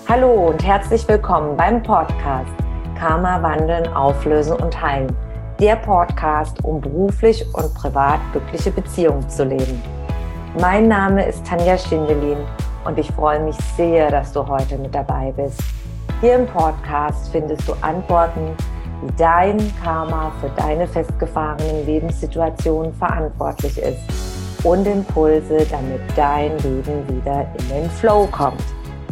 Hallo und herzlich willkommen beim Podcast Karma wandeln, auflösen und heilen. Der Podcast, um beruflich und privat glückliche Beziehungen zu leben. Mein Name ist Tanja Schindelin und ich freue mich sehr, dass du heute mit dabei bist. Hier im Podcast findest du Antworten, wie dein Karma für deine festgefahrenen Lebenssituationen verantwortlich ist und Impulse, damit dein Leben wieder in den Flow kommt.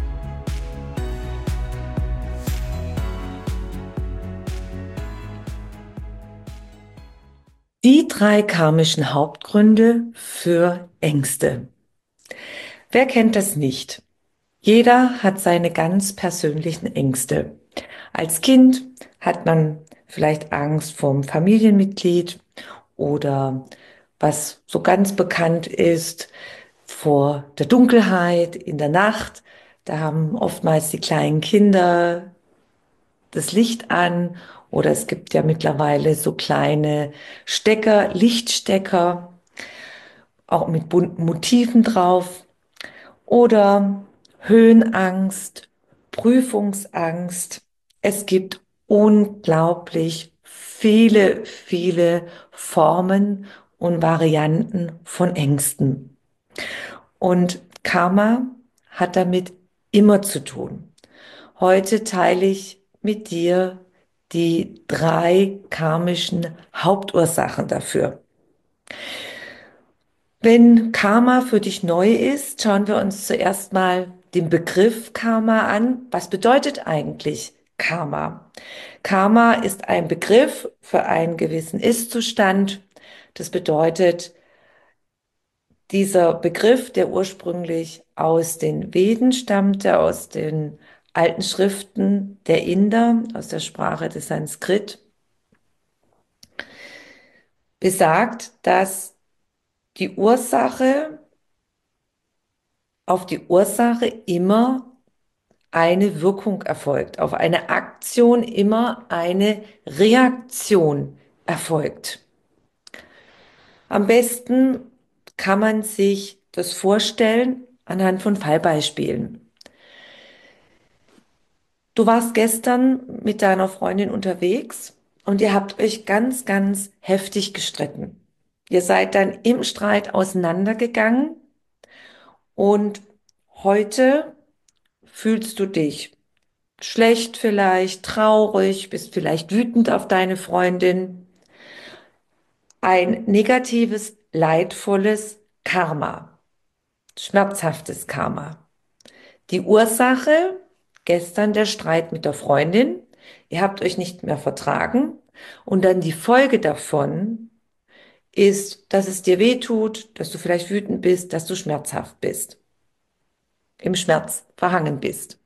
Die 3 karmischen Hauptgründe für Ängste. Wer kennt das nicht? Jeder hat seine ganz persönlichen Ängste. Als Kind hat man vielleicht Angst vorm Familienmitglied oder was so ganz bekannt ist, vor der Dunkelheit in der Nacht. Da haben oftmals die kleinen Kinder das Licht an oder es gibt ja mittlerweile so kleine Stecker, Lichtstecker, auch mit bunten Motiven drauf oder Höhenangst, Prüfungsangst. Es gibt unglaublich viele Formen und Varianten von Ängsten. Und Karma hat damit immer zu tun. Heute teile ich mit dir die 3 karmischen Hauptursachen dafür. Wenn Karma für dich neu ist, schauen wir uns zuerst mal den Begriff Karma an. Was bedeutet eigentlich Karma? Karma ist ein Begriff für einen gewissen Ist-Zustand. Das bedeutet, dieser Begriff, der ursprünglich aus den Veden stammte, aus den alten Schriften der Inder, aus der Sprache des Sanskrit, besagt, dass die Ursache auf die Ursache immer eine Wirkung erfolgt, auf eine Aktion immer eine Reaktion erfolgt. Am besten kann man sich das vorstellen anhand von Fallbeispielen. Du warst gestern mit deiner Freundin unterwegs und ihr habt euch ganz heftig gestritten. Ihr seid dann im Streit auseinandergegangen und heute fühlst du dich schlecht vielleicht, traurig, bist vielleicht wütend auf deine Freundin. Ein negatives, leidvolles Karma, schmerzhaftes Karma. Die Ursache, gestern der Streit mit der Freundin, ihr habt euch nicht mehr vertragen und dann die Folge davon ist, dass es dir weh tut, dass du vielleicht wütend bist, dass du schmerzhaft bist, im Schmerz verhangen bist.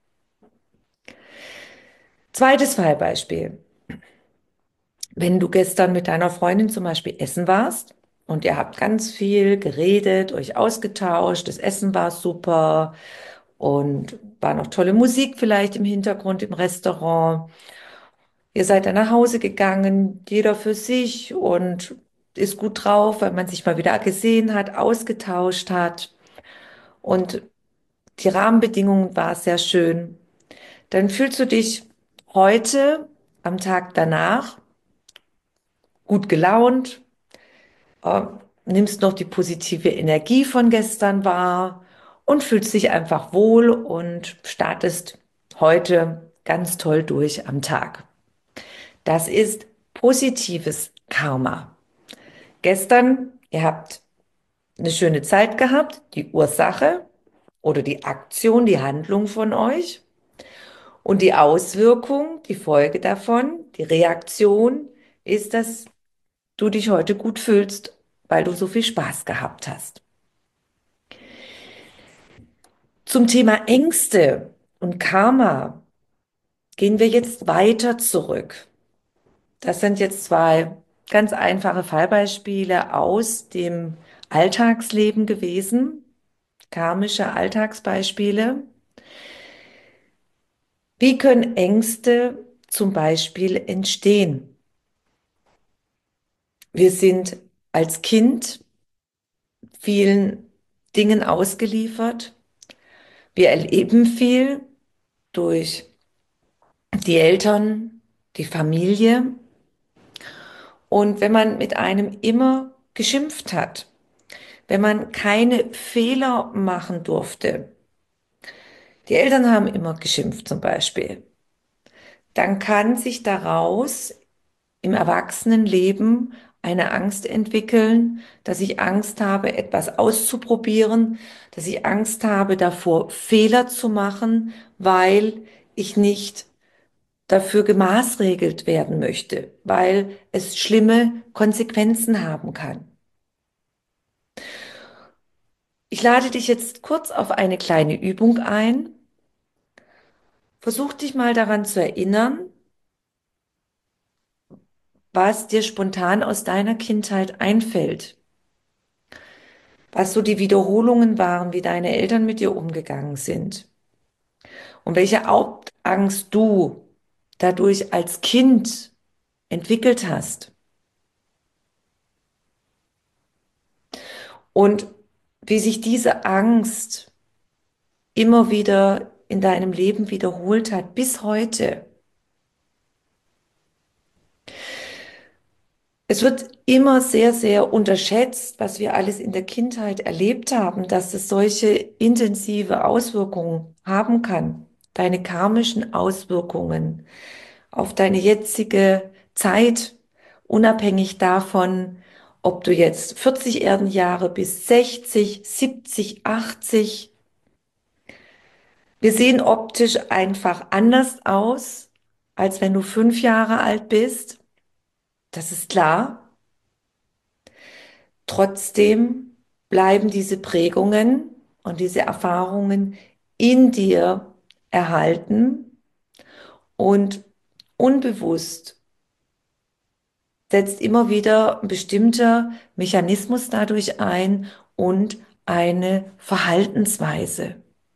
Zweites Fallbeispiel. Wenn du gestern mit deiner Freundin zum Beispiel essen warst und ihr habt ganz viel geredet, euch ausgetauscht, das Essen war super und war noch tolle Musik vielleicht im Hintergrund im Restaurant. Ihr seid dann nach Hause gegangen, jeder für sich und ist gut drauf, weil man sich mal wieder gesehen hat, ausgetauscht hat und die Rahmenbedingungen war sehr schön. Dann fühlst du dich heute am Tag danach gut gelaunt, äh, nimmst noch die positive Energie von gestern wahr und fühlst dich einfach wohl und startest heute ganz toll durch am Tag. Das ist positives Karma. Gestern, ihr habt eine schöne Zeit gehabt, die Ursache oder die Aktion, die Handlung von euch und die Auswirkung, die Folge davon, die Reaktion ist, dass du dich heute gut fühlst, weil du so viel Spaß gehabt hast. Zum Thema Ängste und Karma gehen wir jetzt weiter zurück. Das sind jetzt 2 ganz einfache Fallbeispiele aus dem Alltagsleben gewesen, karmische Alltagsbeispiele. Wie können Ängste zum Beispiel entstehen? Wir sind als Kind vielen Dingen ausgeliefert. Wir erleben viel. durch die Eltern, die Familie. Und wenn man mit einem immer geschimpft hat, wenn man keine Fehler machen durfte, die Eltern haben immer geschimpft zum Beispiel, dann kann sich daraus im Erwachsenenleben eine Angst entwickeln, dass ich Angst habe, etwas auszuprobieren, dass ich Angst habe davor, Fehler zu machen, weil ich nicht dafür gemaßregelt werden möchte, weil es schlimme Konsequenzen haben kann. Ich lade dich jetzt kurz auf eine kleine Übung ein. Versuch dich mal daran zu erinnern, was dir spontan aus deiner Kindheit einfällt, was so die Wiederholungen waren, wie deine Eltern mit dir umgegangen sind und welche Hauptangst du dadurch als Kind entwickelt hast und wie sich diese Angst immer wieder in deinem Leben wiederholt hat bis heute. Es wird immer sehr, sehr unterschätzt, was wir alles in der Kindheit erlebt haben, dass es solche intensive Auswirkungen haben kann. Deine karmischen Auswirkungen auf deine jetzige Zeit, unabhängig davon, ob du jetzt 40 Erdenjahre bist, 60, 70, 80. Wir sehen optisch einfach anders aus, als wenn du 5 Jahre alt bist. Das ist klar. Trotzdem bleiben diese Prägungen und diese Erfahrungen in dir erhalten und unbewusst setzt immer wieder ein bestimmter Mechanismus dadurch ein und eine Verhaltensweise.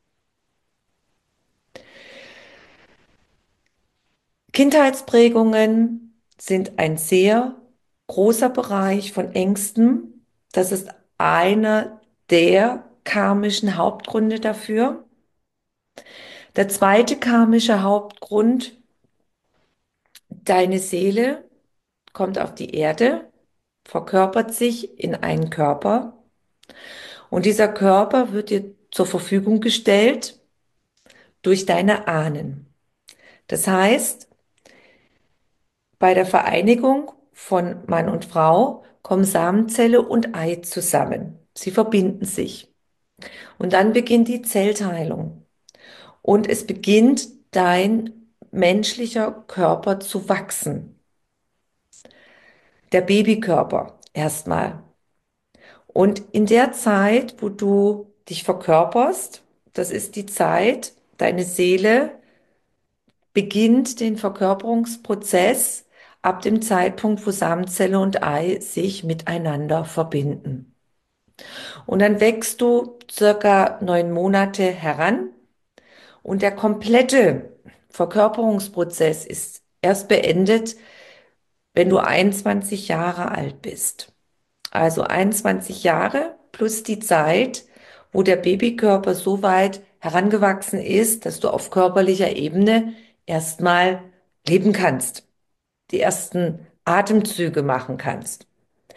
Kindheitsprägungen sind ein sehr großer Bereich von Ängsten. Das ist einer der karmischen Hauptgründe dafür. Der zweite karmische Hauptgrund, deine Seele kommt auf die Erde, verkörpert sich in einen Körper und dieser Körper wird dir zur Verfügung gestellt durch deine Ahnen. Das heißt, bei der Vereinigung von Mann und Frau kommen Samenzelle und Ei zusammen. Sie verbinden sich. Und dann beginnt die Zellteilung. Und es beginnt dein menschlicher Körper zu wachsen. Der Babykörper erstmal. Und in der Zeit, wo du dich verkörperst, das ist die Zeit, deine Seele beginnt den Verkörperungsprozess ab dem Zeitpunkt, wo Samenzelle und Ei sich miteinander verbinden. Und dann wächst du circa 9 Monate heran und der komplette Verkörperungsprozess ist erst beendet, wenn du 21 Jahre alt bist. Also 21 Jahre plus die Zeit, wo der Babykörper so weit herangewachsen ist, dass du auf körperlicher Ebene erstmal leben kannst, die ersten Atemzüge machen kannst.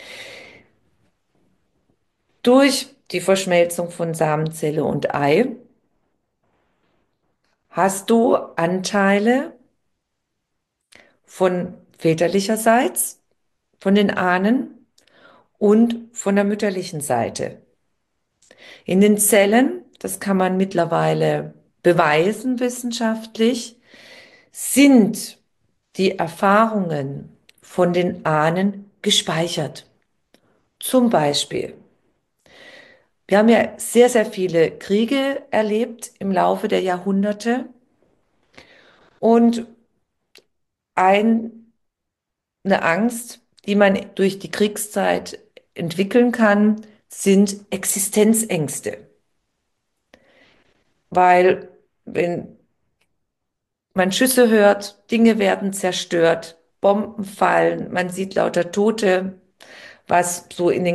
Durch die Verschmelzung von Samenzelle und Ei hast du Anteile von väterlicherseits, von den Ahnen und von der mütterlichen Seite. In den Zellen, das kann man mittlerweile beweisen wissenschaftlich, sind die Erfahrungen von den Ahnen gespeichert. Zum Beispiel, wir haben ja sehr, sehr viele Kriege erlebt im Laufe der Jahrhunderte und eine Angst, die man durch die Kriegszeit entwickeln kann, sind Existenzängste. Weil wenn man Schüsse hört, Dinge werden zerstört, Bomben fallen, man sieht lauter Tote, was so in den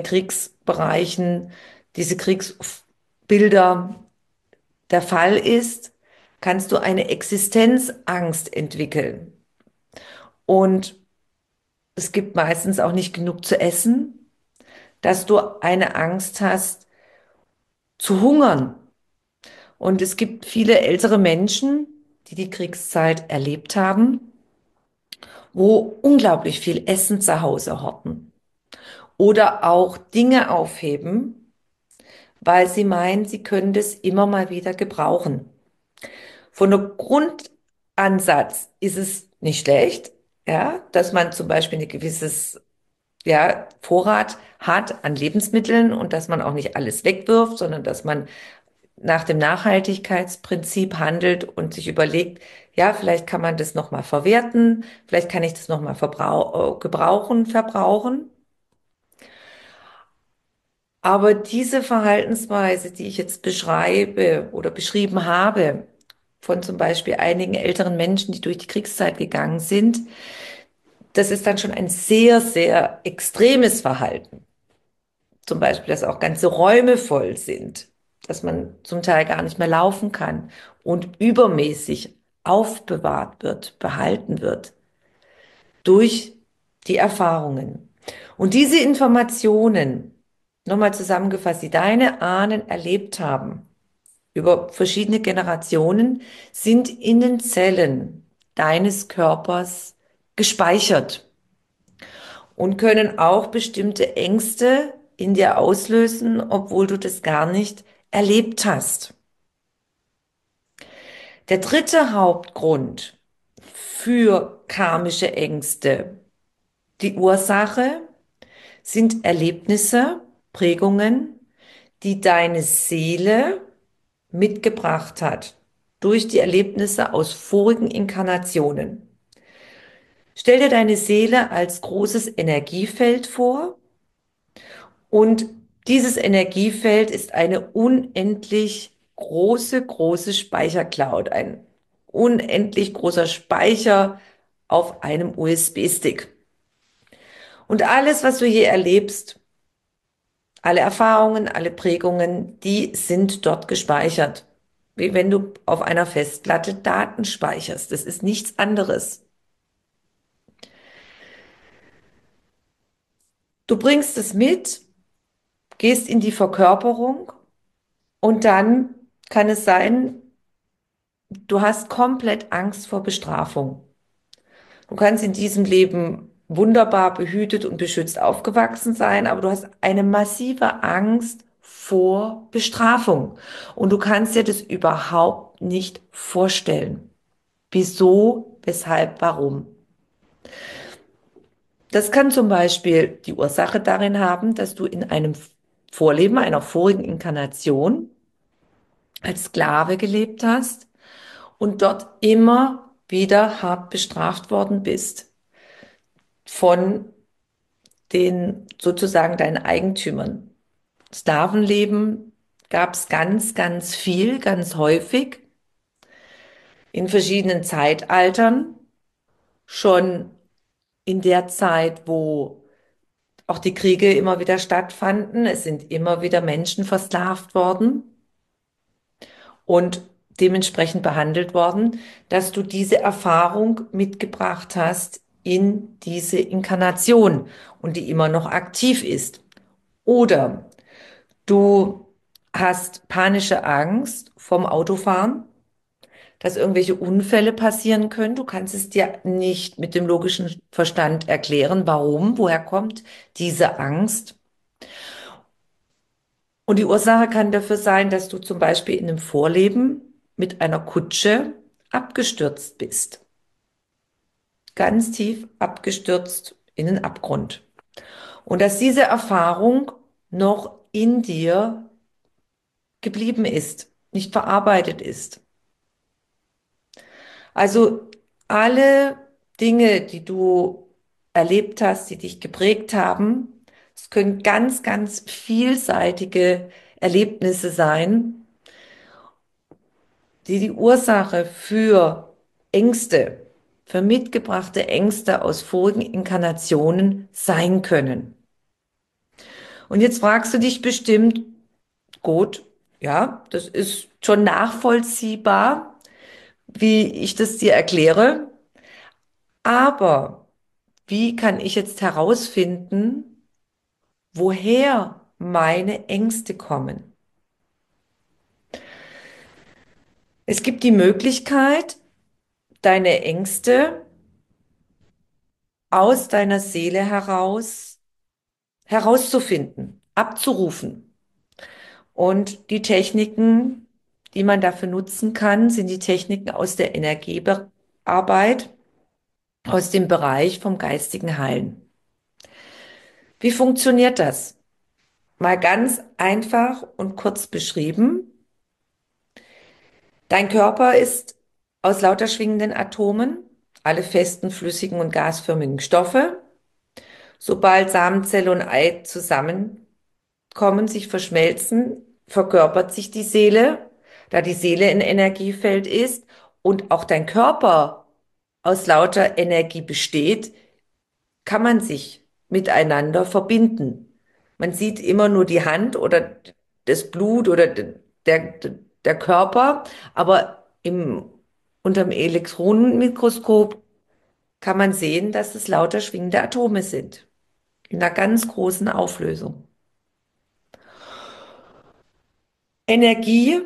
Kriegsbereichen, diese Kriegsbilder der Fall ist, kannst du eine Existenzangst entwickeln. Und es gibt meistens auch nicht genug zu essen, dass du eine Angst hast zu hungern. Und es gibt viele ältere Menschen, die die Kriegszeit erlebt haben, wo unglaublich viel Essen zu Hause horten oder auch Dinge aufheben, weil sie meinen, sie können das immer mal wieder gebrauchen. Von der Grundansatz ist es nicht schlecht, ja, dass man zum Beispiel ein gewisses, ja, Vorrat hat an Lebensmitteln und dass man auch nicht alles wegwirft, sondern dass man nach dem Nachhaltigkeitsprinzip handelt und sich überlegt, ja, vielleicht kann man das nochmal verwerten, vielleicht kann ich das nochmal gebrauchen, verbrauchen. Aber diese Verhaltensweise, die ich jetzt beschreibe oder beschrieben habe, von zum Beispiel einigen älteren Menschen, die durch die Kriegszeit gegangen sind, das ist dann schon ein sehr, sehr extremes Verhalten. Zum Beispiel, dass auch ganze Räume voll sind, dass man zum Teil gar nicht mehr laufen kann und übermäßig aufbewahrt wird, behalten wird durch die Erfahrungen. Und diese Informationen, nochmal zusammengefasst, die deine Ahnen erlebt haben, über verschiedene Generationen, sind in den Zellen deines Körpers gespeichert und können auch bestimmte Ängste in dir auslösen, obwohl du das gar nicht erlebt hast. Der dritte Hauptgrund für karmische Ängste, die Ursache sind Erlebnisse, Prägungen, die deine Seele mitgebracht hat durch die Erlebnisse aus vorigen Inkarnationen. Stell dir deine Seele als großes Energiefeld vor und dieses Energiefeld ist eine unendlich große, große Speichercloud, ein unendlich großer Speicher auf einem USB-Stick. Und alles, was du hier erlebst, alle Erfahrungen, alle Prägungen, die sind dort gespeichert. Wie wenn du auf einer Festplatte Daten speicherst. Das ist nichts anderes. Du bringst es mit, gehst in die Verkörperung und dann kann es sein, du hast komplett Angst vor Bestrafung. Du kannst in diesem Leben wunderbar behütet und beschützt aufgewachsen sein, aber du hast eine massive Angst vor Bestrafung. Und du kannst dir das überhaupt nicht vorstellen. Wieso, weshalb, warum? Das kann zum Beispiel die Ursache darin haben, dass du in einem Vorleben einer vorigen Inkarnation als Sklave gelebt hast und dort immer wieder hart bestraft worden bist von den sozusagen deinen Eigentümern. Sklavenleben gab es ganz, ganz viel, ganz häufig in verschiedenen Zeitaltern, schon in der Zeit, wo auch die Kriege immer wieder stattfanden. Es sind immer wieder Menschen versklavt worden und dementsprechend behandelt worden, dass du diese Erfahrung mitgebracht hast in diese Inkarnation und die immer noch aktiv ist. Oder du hast panische Angst vom Autofahren, dass irgendwelche Unfälle passieren können. Du kannst es dir nicht mit dem logischen Verstand erklären, warum, woher kommt diese Angst. Und die Ursache kann dafür sein, dass du zum Beispiel in einem Vorleben mit einer Kutsche abgestürzt bist. Ganz tief abgestürzt in den Abgrund. Und dass diese Erfahrung noch in dir geblieben ist, nicht verarbeitet ist. Also alle Dinge, die du erlebt hast, die dich geprägt haben, es können ganz, ganz vielseitige Erlebnisse sein, die die Ursache für Ängste, für mitgebrachte Ängste aus vorigen Inkarnationen sein können. Und jetzt fragst du dich bestimmt, gut, ja, das ist schon nachvollziehbar. wie ich das dir erkläre, aber wie kann ich jetzt herausfinden, woher meine Ängste kommen? Es gibt die Möglichkeit, deine Ängste aus deiner Seele herauszufinden, abzurufen. Und die Techniken, die man dafür nutzen kann, sind die Techniken aus der Energiearbeit, aus dem Bereich vom geistigen Heilen. Wie funktioniert das? Mal ganz einfach und kurz beschrieben. Dein Körper ist aus lauter schwingenden Atomen, alle festen, flüssigen und gasförmigen Stoffe. Sobald Samenzelle und Ei zusammenkommen, sich verschmelzen, verkörpert sich die Seele, da die Seele ein Energiefeld ist und auch dein Körper aus lauter Energie besteht, kann man sich miteinander verbinden. Man sieht immer nur die Hand oder das Blut oder der, der Körper, aber unterm Elektronenmikroskop kann man sehen, dass es lauter schwingende Atome sind. In einer ganz großen Auflösung. Energie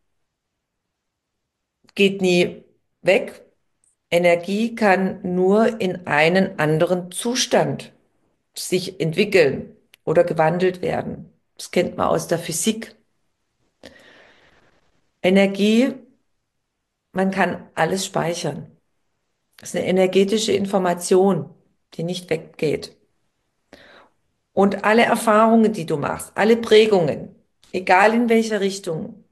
geht nie weg. Energie kann nur in einen anderen Zustand sich entwickeln oder gewandelt werden. Das kennt man aus der Physik. Energie, man kann alles speichern. Das ist eine energetische Information, die nicht weggeht. Und alle Erfahrungen, die du machst, alle Prägungen, egal in welcher Richtung,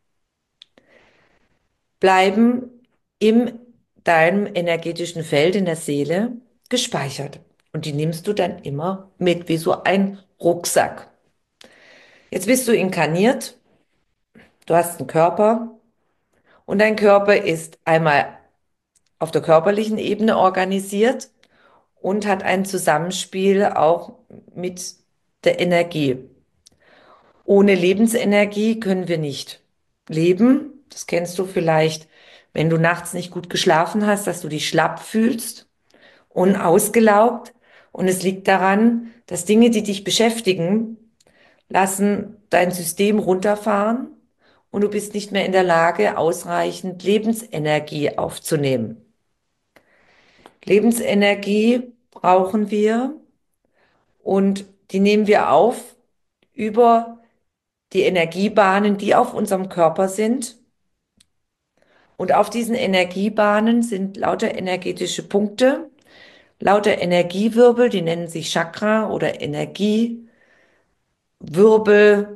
bleiben in deinem energetischen Feld in der Seele gespeichert. Und die nimmst du dann immer mit, wie so ein Rucksack. Jetzt bist du inkarniert, du hast einen Körper und dein Körper ist einmal auf der körperlichen Ebene organisiert und hat ein Zusammenspiel auch mit der Energie. Ohne Lebensenergie können wir nicht leben. Das kennst du vielleicht, wenn du nachts nicht gut geschlafen hast, dass du dich schlapp fühlst und ausgelaugt. Und es liegt daran, dass Dinge, die dich beschäftigen, lassen dein System runterfahren und du bist nicht mehr in der Lage, ausreichend Lebensenergie aufzunehmen. Lebensenergie brauchen wir und die nehmen wir auf über die Energiebahnen, die auf unserem Körper sind. Und auf diesen Energiebahnen sind lauter energetische Punkte, lauter Energiewirbel, die nennen sich Chakra oder Energiewirbel,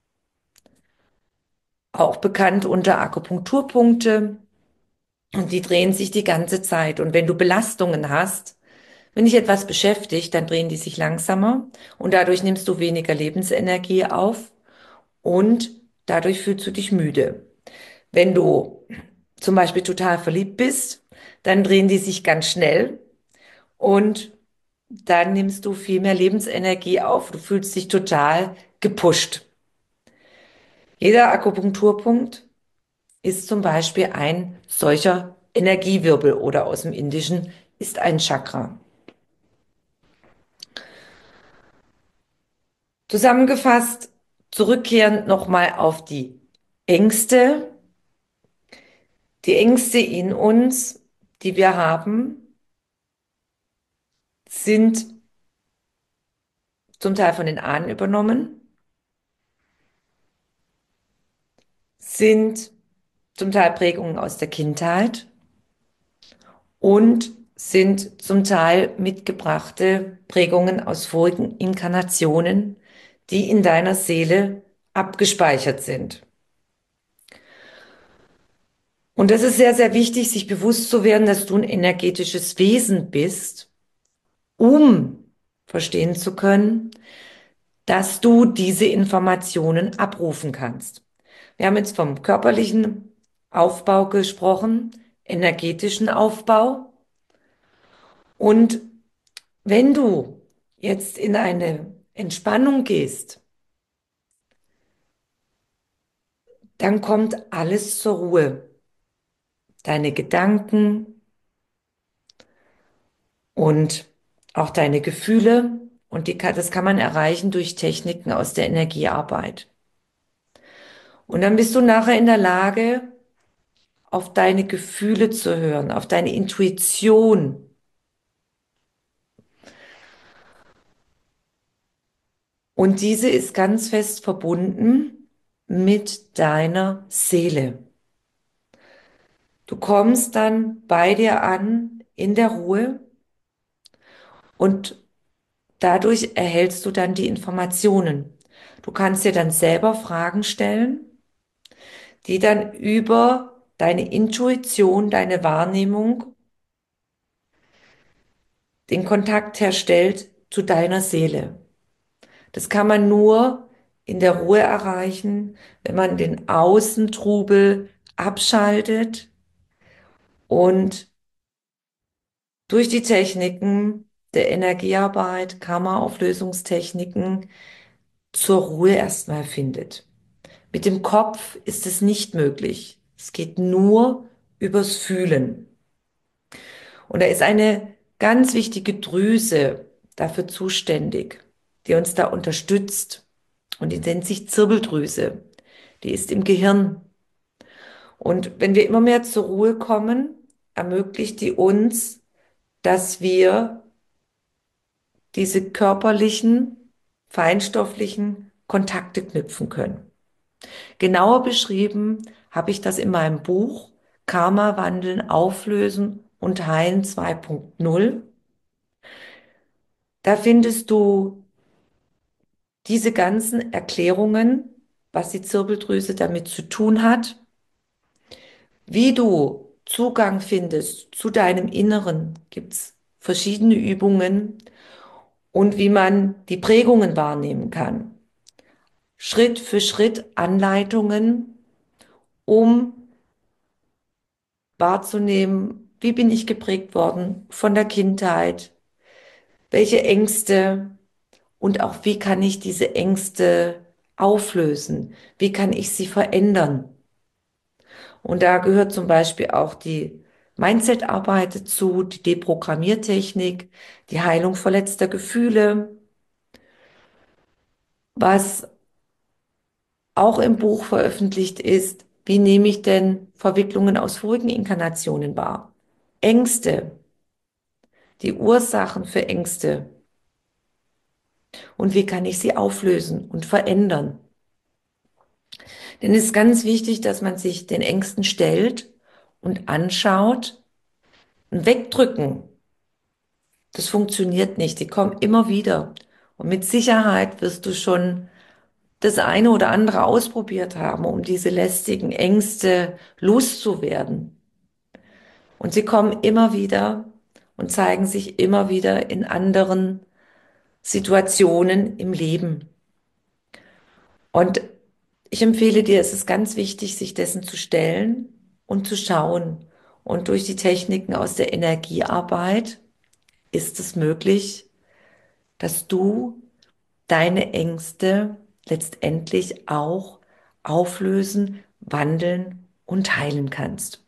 auch bekannt unter Akupunkturpunkte. Und die drehen sich die ganze Zeit. Und wenn du Belastungen hast, wenn dich etwas beschäftigt, dann drehen die sich langsamer und dadurch nimmst du weniger Lebensenergie auf und dadurch fühlst du dich müde. Wenn du zum Beispiel total verliebt bist, dann drehen die sich ganz schnell und dann nimmst du viel mehr Lebensenergie auf. Du fühlst dich total gepusht. Jeder Akupunkturpunkt ist zum Beispiel ein solcher Energiewirbel oder aus dem Indischen ist ein Chakra. Zusammengefasst, zurückkehrend nochmal auf die Ängste. Die Ängste in uns, die wir haben, sind zum Teil von den Ahnen übernommen, sind zum Teil Prägungen aus der Kindheit und sind zum Teil mitgebrachte Prägungen aus vorigen Inkarnationen, die in deiner Seele abgespeichert sind. Und das ist sehr, sehr wichtig, sich bewusst zu werden, dass du ein energetisches Wesen bist, um verstehen zu können, dass du diese Informationen abrufen kannst. Wir haben jetzt vom körperlichen Aufbau gesprochen, energetischen Aufbau. Und wenn du jetzt in eine Entspannung gehst, dann kommt alles zur Ruhe. deine Gedanken und auch deine Gefühle. Und das kann man erreichen durch Techniken aus der Energiearbeit. Und dann bist du nachher in der Lage, auf deine Gefühle zu hören, auf deine Intuition. Und diese ist ganz fest verbunden mit deiner Seele. Du kommst dann bei dir an in der Ruhe und dadurch erhältst du dann die Informationen. Du kannst dir dann selber Fragen stellen, die dann über deine Intuition, deine Wahrnehmung den Kontakt herstellt zu deiner Seele. Das kann man nur in der Ruhe erreichen, wenn man den Außentrubel abschaltet und durch die Techniken der Energiearbeit, Karma-Auflösungstechniken zur Ruhe erstmal findet. Mit dem Kopf ist es nicht möglich. Es geht nur übers Fühlen. Und da ist eine ganz wichtige Drüse dafür zuständig, die uns da unterstützt. Und die nennt sich Zirbeldrüse. Die ist im Gehirn. Und wenn wir immer mehr zur Ruhe kommen, ermöglicht die uns, dass wir diese körperlichen, feinstofflichen Kontakte knüpfen können. Genauer beschrieben habe ich das in meinem Buch Karma wandeln, auflösen und heilen 2.0. Da findest du diese ganzen Erklärungen, was die Zirbeldrüse damit zu tun hat, wie du Zugang findest zu deinem Inneren, gibt es verschiedene Übungen und wie man die Prägungen wahrnehmen kann. Schritt für Schritt Anleitungen, um wahrzunehmen, wie bin ich geprägt worden von der Kindheit, welche Ängste und auch wie kann ich diese Ängste auflösen, wie kann ich sie verändern. Und da gehört zum Beispiel auch die Mindset-Arbeit dazu, die Deprogrammiertechnik, die Heilung verletzter Gefühle, was auch im Buch veröffentlicht ist. Wie nehme ich denn Verwicklungen aus vorigen Inkarnationen wahr? Ängste, die Ursachen für Ängste und wie kann ich sie auflösen und verändern? Denn es ist ganz wichtig, dass man sich den Ängsten stellt und anschaut. Und wegdrücken, das funktioniert nicht. Die kommen immer wieder. Und mit Sicherheit wirst du schon das eine oder andere ausprobiert haben, um diese lästigen Ängste loszuwerden. Und sie kommen immer wieder und zeigen sich immer wieder in anderen Situationen im Leben. Und ich empfehle dir, es ist ganz wichtig, sich dessen zu stellen und zu schauen. Und durch die Techniken aus der Energiearbeit ist es möglich, dass du deine Ängste letztendlich auch auflösen, wandeln und heilen kannst.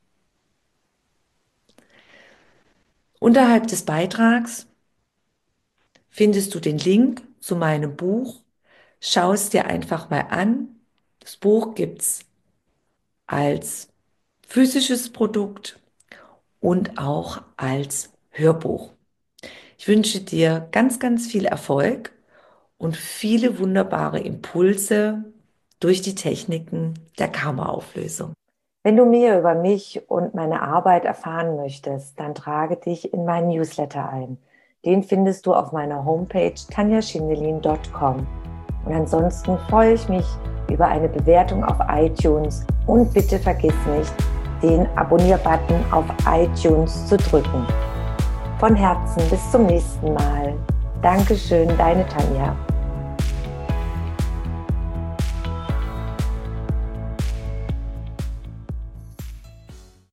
Unterhalb des Beitrags findest du den Link zu meinem Buch. Schau es dir einfach mal an. Das Buch gibt's als physisches Produkt und auch als Hörbuch. Ich wünsche dir ganz, ganz viel Erfolg und viele wunderbare Impulse durch die Techniken der Karma-Auflösung. Wenn du mehr über mich und meine Arbeit erfahren möchtest, dann trage dich in meinen Newsletter ein. Den findest du auf meiner Homepage tanjaschindelin.com. Und ansonsten freue ich mich über eine Bewertung auf iTunes und bitte vergiss nicht, den Abonnier-Button auf iTunes zu drücken. Von Herzen bis zum nächsten Mal. Dankeschön, deine Tanja.